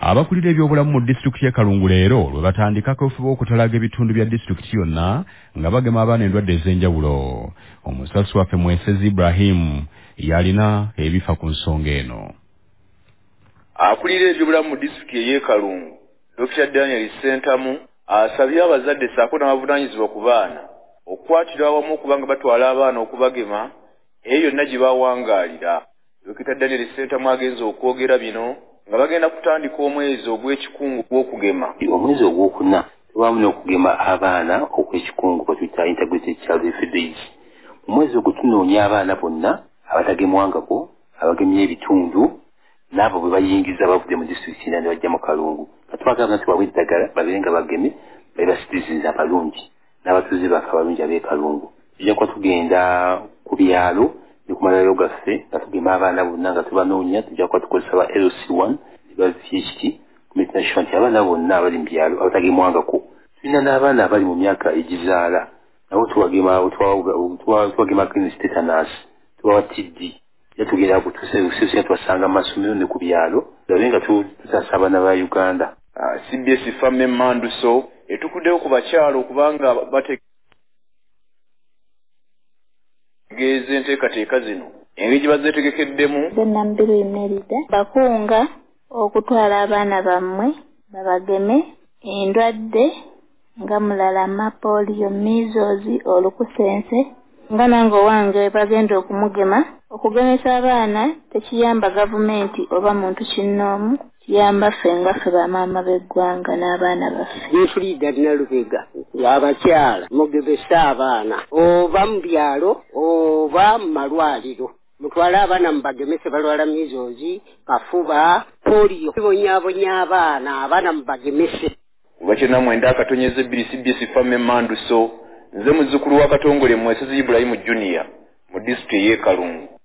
Abakulira ebyobulamu mu disitulikiti y'e Kalungu leero lwe batandika akafuba okutalaga ebitundu bya disitulikiti yonna nga bagema abaana endwadde ez'enjawulo. Omusasi waffe Mwesezi Ibrahim yalina ebifa ku nsonga eno. Akulira ebyobulamu mu disitulikiti y'e Kalungu Dr. Daniel Sentamu asabye abazadde ssaako n'abavunaanyizibwa ku baana okukwatirwa awamu okubanga batwala abaana okubagema eyo yonna gye bawangaalira. Dr. Daniel Sentamu agenza okwogera bino nga bagenda kutandika omwezi ogw'ekikungu gw'okugema. Omwezi ogwokuna tubamu n'okugema abaana okw'ekikungu kwe tuyita Integrated Child Health Days. Mu mwezi ogwo tunoonya abaana bonna abatagemwangako, abagemye ebitundu, n'abo bwe bayingiza bavudde mu disitulikiti endala ne bajja mu Kalungu. Twagamba nti bawe eddagala babeere nga bageme babe citizens abalungi n'abatuuze baffe abalungi ab'e Kalungu. Tujja kuba tugenda ku byalo ne ku malwaliro gaffe nga tugema abaana bonna nga tubanoonya. Tujja kuba tukozesa ba LC1 ne ba VHT Community nti abaana bonna abali mu byalo abatagemwangako. Tulina n'abaana abali mu myaka egizaala nabo tubagema clean tetanus, tubawa TB. Tugenda kutuseebuseebusa twasanga mu masomero ne ku byalo tulabe nga tutaasa abaana ba Uganda. CBS Family Manduso etukuddeyo ku bakyalo okubanga bategeeza enteekateeka zino engeri gye bazeetegekeddemu. Zenambiru Imerida bakunga okutwala abaana bammwe babageme endwadde nga mulala mapoliyo, measles, olukusense nga nange owange bagenda okumugema. Okugemesa abaana tekiyamba gavumenti oba muntu kinnoomu, kiyamba ffe nga ffe bamaama b'eggwanga n'abaana baffe. Yefulida Nalubega abakyala mugemesa abaana oba mu byalo oba mu malwaliro. Mutwale abaana mubagemese balwala measles, kafuba, polio. Tubonyaabonya abaana mubagemese. Kubakyena mwenda akatonyeze bbiri CBS Family Manduso nze muzzukulu wa Katongole Mwesezi Ibrahim Junior mu disitulikiti y'e Kalungu.